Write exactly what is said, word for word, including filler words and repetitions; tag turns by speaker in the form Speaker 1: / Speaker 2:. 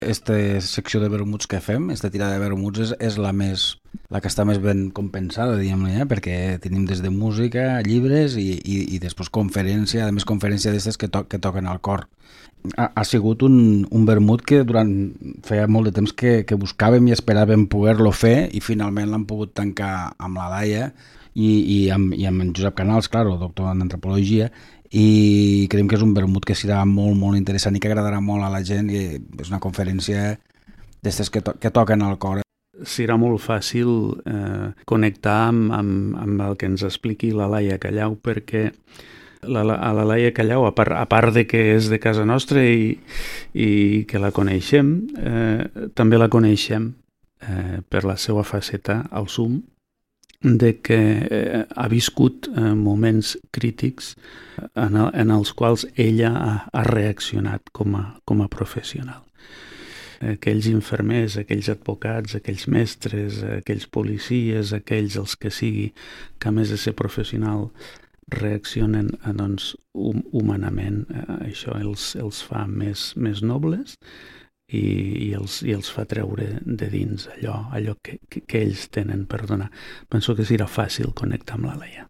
Speaker 1: Esta secció de vermuts que fem, esta tirada de vermuts és, és la més la que està més ben compensada, diguem-ne, eh? Perquè tenim des de música, llibres i, i, i després conferència, a més conferència d'aquestes que, to que toquen al cor. Ha, ha sigut un, un vermut que durant feia molt de temps que, que buscàvem i esperàvem poder-lo fer i finalment l'hem pogut tancar amb la Laia i, i, amb, i amb en Josep Canals, claro, doctor en antropologia, i creiem que és un vermut que serà molt, molt interessant i que agradarà molt a la gent i és una conferència d'estes que, to que toquen al cor.
Speaker 2: Serà molt fàcil eh, connectar amb, amb, amb el que ens expliqui la Laia Callau, perquè la, la, a la Laia Callau, a part, a part de que és de casa nostra i, i que la coneixem, eh, també la coneixem eh, per la seva faceta al Zoom, de que eh, ha viscut eh, moments crítics en, el, en els quals ella ha, ha reaccionat com a, com a professional. Aquells infermers, aquells advocats, aquells mestres, aquells policies, aquells els que sigui, que a més de ser professional reaccionen eh, doncs, hum, humanament. Eh, això els, els fa més, més nobles i, i, els, i els fa treure de dins allò, allò que, que, que ells tenen per donar. Penso que serà fàcil connectar amb la Laia.